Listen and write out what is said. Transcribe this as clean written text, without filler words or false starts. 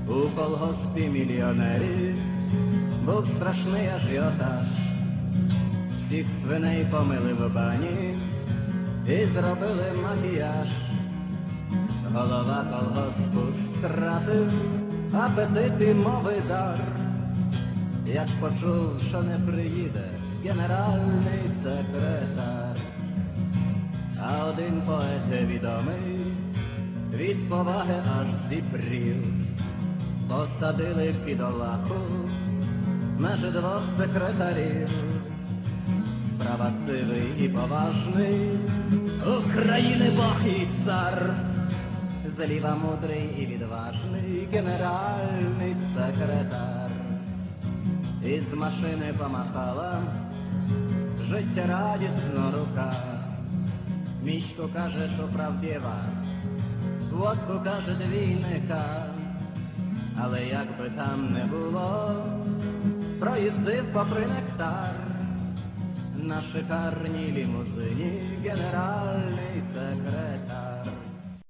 У колгоспі мільйонерів був страшний ажіотаж. Всіх свиней помили в бані і зробили макіяж. Голова колгоспу стратив апетит і мови дар, як почув, що не приїде генеральний секретар. А один поет відомий від поваги аж зібрів, посадили в бідолаху меж двох секретарів. Справа сивий і поважний України Бог і цар, зліва мудрий і відважний генеральний секретар. Із машини помахала життєрадісна рука. Мічку каже, що правдива, водку каже двійника. Але як би там не було, проїздив попри нектар на шикарній лімузині